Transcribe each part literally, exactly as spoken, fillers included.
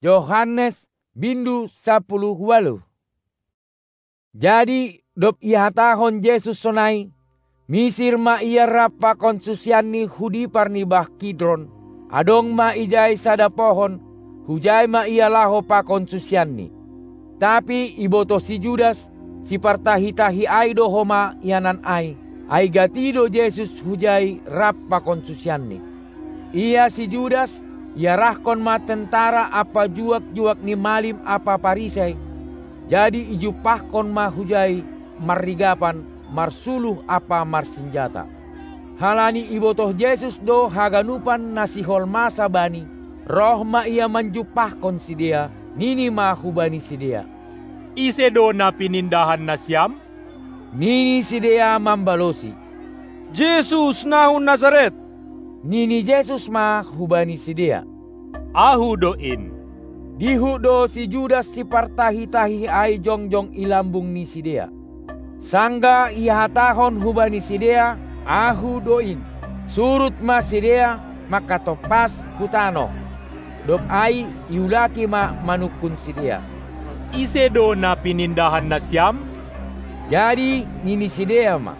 Yohanes bindu sepuluh walu. Jadi dop ihatahon Yesus sonai, misir ma ia rapa konsusiani hudi parnibah Kidron, adong ma ijai sada pohon, hujai ma ia laho pa konsusiani. Tapi iboto si Judas, si partahi-tahi ai dohoma ianan ai, ai gatido Yesus hujai rapa konsusiani. Ia si Judas, ia rahkon ma tentara apa juak-juak ni malim apa parisai, jadi ijupahkon ma hujai marigapan marsuluh apa marsenjata. Halani ibotoh Yesus do haganupan nasihol masa bani, roh ma ia manjupahkon si dia, nini ma hubani si dia. Ise do na pinindahan na siyam? Nini si dia mambalosi. Jesus nahun Nazaret. Nini Yesus ma hubani si dia. Ahu doin. Dihu do si Judas si partahi-tahi ai jongjong ilambung ni si dia. Sangga ihatahon hubani si dia, ahu doin. Surut ma si dia, maka topas putano. Dop ai iulaki ma manukun si dia. Ise do na pinindahan na siyam? Jadi nini si dia ma.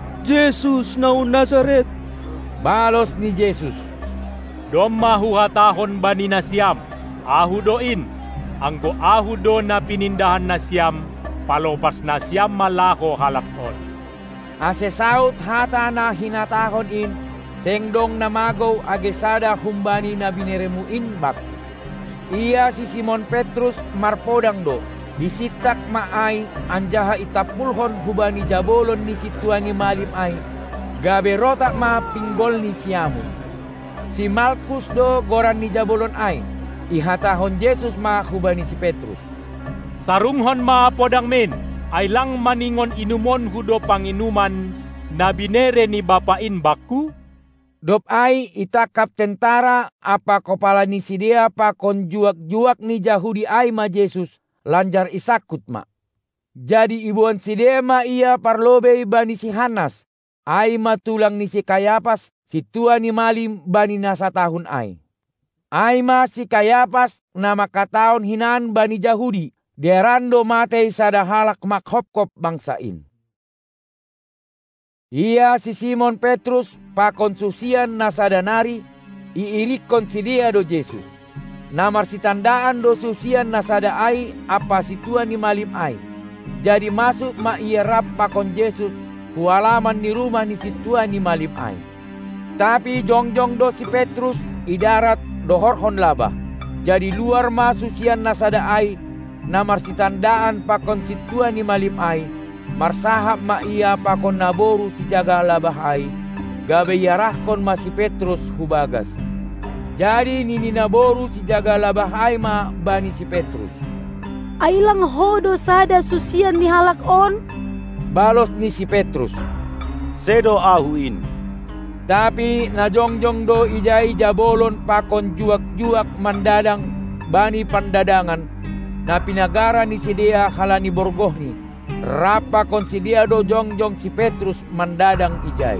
Jesus nahun Nazaret. Balos ni Jesus. Dom mahuhatahon bani na siyam. Ahu doin, anggo ahu do na pinindahan na siyam, palopas na siyam malako halakon. Ase saut hata na hinatahon in, sengdong namagaw agesada humbani na bineremuin bak. Ia si Simon Petrus marpodang do, disitak maay anjaha itapulhon hubani jabolon ni situan ni malim ay, gabe rotak ma pinggol ni siyamu. Si Malkus do goran ni jabolon ay, ihatahon Yesus ma hubani si Petrus. Sarunghon ma podang min, ay lang maningon inumon hudo panginuman na binere ni bapain bakku? Dop ay itakap tentara apa kepala ni si dia pa konjuak-juak ni Jahudi ay ma Yesus lanjar isakut ma. Jadi ibuan si dia ma ia parlobe bani si Hanas, ay matulang ni si Kayapas, si tua ni malim bani nasa tahun ay. Ay ma si Kayapas na makataon hinan bani Jahudi, derando matay sada halak makhopkop bangsain. Ia si Simon Petrus pa konsusian na sadanari, iirikon si dia do Jesus. Namar si tandaan do susian na sada ay apa si tua ni malim ay. Jadi masuk ma ia rap pa kon Jesus, hualaman ni rumah ni si tua ni malim ay. Tapi jongjong do si Petrus idarat dohorhon labah. Jadi luar masusian nasada ai, namar si tandaan pakon si tua ni malim ai, marsahap ma ia pakon naboru si jaga labah ai, gabe yarahkon ma si Petrus hubagas. Jadi nini naboru si jaga labah ai ma bani si Petrus. Ailang hodo sada susian ni halak on? Balos ni si Petrus. Sedo ahuin. Tapi najongjong do ijai jabolon pakon juak-juak mandadang bani pandadangan na pinagara ni si dia halani borgoh ni rapa kon si dia do jongjong si Petrus mandadang ijai.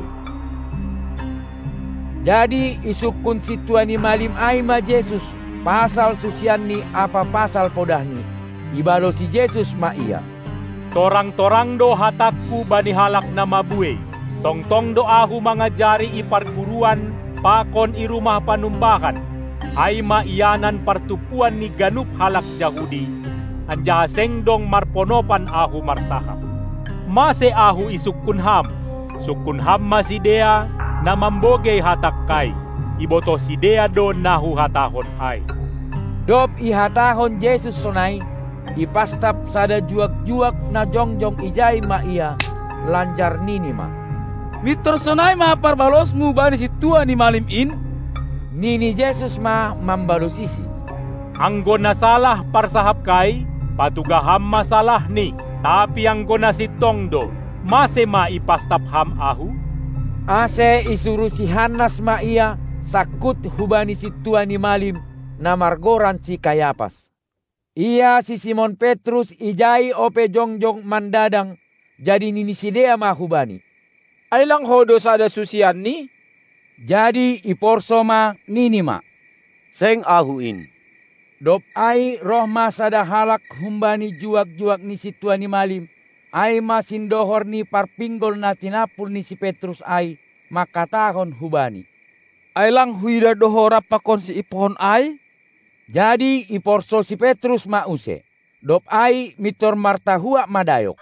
Jadi isukun si tua ni malim ai ma Jesus pasal susian ni apa pasal podah ni ibalo si Jesus ma iya. Torang-torang do hatakku bani halak na mabuey. Tong-tong do ahu mangajari iparguruan pakon irumah panumbakan. Ay maiyanan partupuan ni ganup halak Jahudi. Anja sengdong marponopan ahu marsahap. Mase ahu isukunham. Sukunham masidea na mambogey hatakkai. Iboto sidea do nahu hatahon ay. Dop ihatahon Jesus sonai. Ipastap sada juak-juak na jongjong ijai ma iya. Lanjar nini ma. Mitor sonai ma parbalos mu bani si tua ni malim in? Nini Jesus ma mambalosisi. Anggo na salah parsahap kai, patugaham masalah ni. Tapi anggo na si tongdo, mase ma ipastap ham ahu? Ase isuru si Hanas ma iya, sakut hubani si tua ni malim, na margoran si Kayapas. Iya si Simon Petrus ijai ope jongjong mandadang, jadi nini si dea ma hubani. Ailang hodo sada susian ni? Jadi iporso ma nini ma. Seng ahuin. Dop ai roh masada halak humbani juak-juak ni si Tuan ni malim. Ai masin dohor ni parpinggol na tinapul ni si Petrus ai. Maka tahon hubani. Ai lang huida dohora pakon si ipohon ai? Jadi iporso si Petrus mause. Dop ai mitor martahua madayok.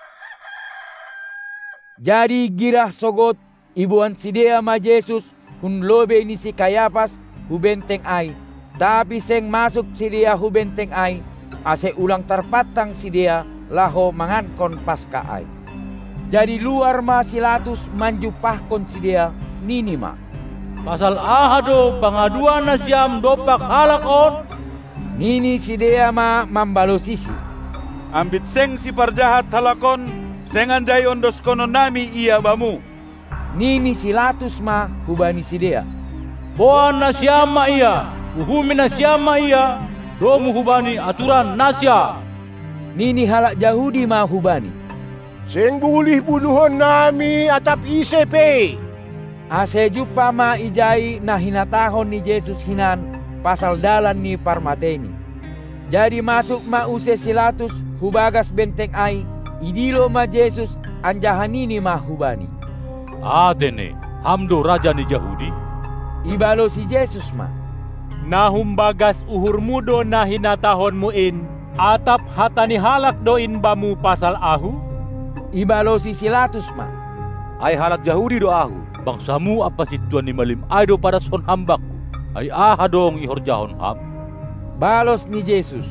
Jadi girah sogot ibuan sidea ma Jesus hun lobe ni si Kayapas hubenteng ai. Tapi seng masuk sidia hubenteng ai. Ase ulang terpatang sidia laho mangankon paska ai. Jadi luar ma silatus manjupahkon sidia ninima. Pasal ahado pangaduan na siyam dopak halak on. Nini sidia ma mambalosisi. Ambit seng si parjahat halakon, seng anjay ondos kono nami iya bamu. Nini silatus ma hubani sidea. Boan na siyam ma iya, uhumin na siyam ma iya, domu hubani aturan nasya. Nini halak Yahudi ma hubani. Seng bulih bunuhon nami atap isepe. Ase jupa ma ijai na hinatahon ni Jesus hinan pasal dalan ni parmateni. Jadi masuk ma use silatus hubagas benteng ai, idilo ma Jesus anjahanini ma hubani. Atene, hamdo raja ni Yahudi. Ibalo si Jesus ma. Nahumbagas uhur mudo na hinatahon muin, atap hatani halak doin bamu pasal ahu? Ibalo si silatus ma. Ay halak Yahudi do ahu, bangsamu apa si Tuan ni malim ay do pada son hambakku. Ay aha dong ihorjahon ham. Balos ni Jesus.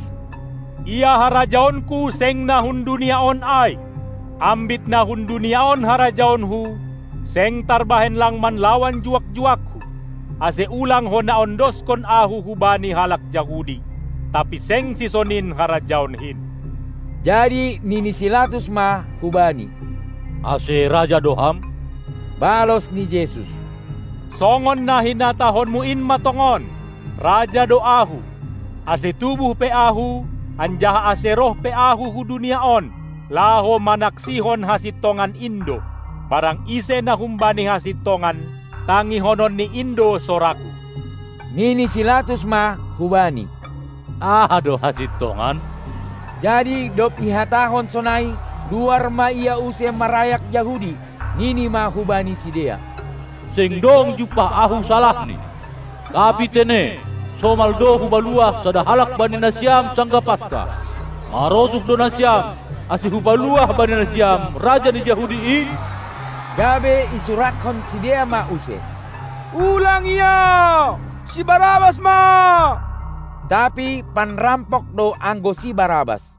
Ia harajaonku seng nahun duniaon ay. Ambit nahun duniaon harajaonhu, seng tarbahen lang man lawan juak-juakhu. Ase ulang hona ondos kon ahu hubani halak Yahudi. Tapi seng sisonin harajaonhin. Jadi nini silatus ma hubani. Ase raja doham. Balos ni Jesus. Songon na hinatahon muin matongon. Raja doahu. Ase tubuh pe ahu, anjah ase roh pe ahu hu duniaon. Laho manaksihon hasitongan Indo. Parang ise na humbani hasitongan, tangi honon ni Indo soraku. Nini silatus ma hubani. Aha do hasitongan. Jadi dop ihatahon sonai, luar ma ia use marayak Yahudi. Nini ma hubani sidea. Seng dong jupa ahu salah ni. Tapi tene, somal do hubalua sada halak bani nasyam sangga paska. Marosuk do nasyam, asi hubalua bani nasyam raja ni Yahudi in. Gabe isurakon sidea ma use. Ulang iya, si Barabas ma. Tapi panrampok do anggo si Barabas.